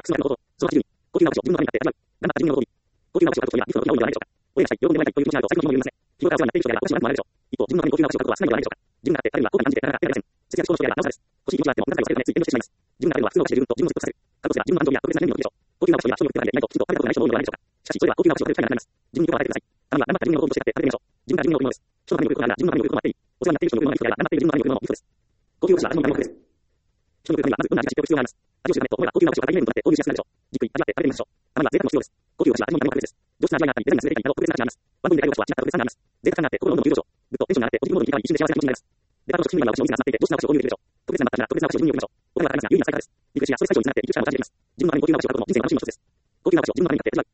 複数のこと、その基準に、高級な星を自分の場になって味わう。頑張った自分のご褒美。高級な星を獲得するには、いくつの基準を言わないでしょうか。応援したい、喜んでもらいたいという気持ちがあると最後の疑問を言いません。日頃からお世話になっている人であればおかしくなってもらえるでしょう。一方、自分のために高級な星を獲得はしないのではないでしょうか。自分がなって彼には後悔感じてなかなか得られません。節約志向の人であればなおさらです。欲しい気持ちがあっても無駄遣いをされるためつい遠慮してしまいます。自分が食べるのは普通のお菓子で十分と自分を説得させる。過去すれば自分の感情や特別な面によるでしょう。高級な星には人によって食べていないときっと食べたことない人も多いのではないでしょうか。しかし、それは高級な星を食べる機会がなくなります。自分に心を与えてください。たまには頑張った自分のご褒美として買って食べてみましょう。自分が自分の贈り物です。人のために贈ることなら自分のために贈ることもあっていい。お世話になっている人の贈り物がいい人であれば頑張っている自分のために贈るものもいい人です。高級な星は味のための目的です。人の贈るためにはまずどんな味が知っておく必要があります。味を知るためと思えば高級な星を高いメニューとなって購入しやすくなるでしょう。じっくり味わって食べてみましょう。たまには贅沢も必要です。高級な星は味のための目的です。上質な味わいがあったり、デザインが優れていたりなど特別な価値があります。ワンコインで買える星は違った特別感があります。贅沢感があって心の温度も急上昇。ぐっとテンションが上がってポジティブモードに切り替わり一瞬で幸せな気持ちになります。デパート食品売り場は星の水が集まっていて上質な星を購入できるでしょう。特別なマッチなら特別な星を自分に贈りましょう。お金はかかりますが有意義な使い方です。リフレッシュやストレス解消につながっていく力を感じていきます。自分のために高級な星を買うことも人生の楽しみの一つです。高級な星を自分のために買って味わう。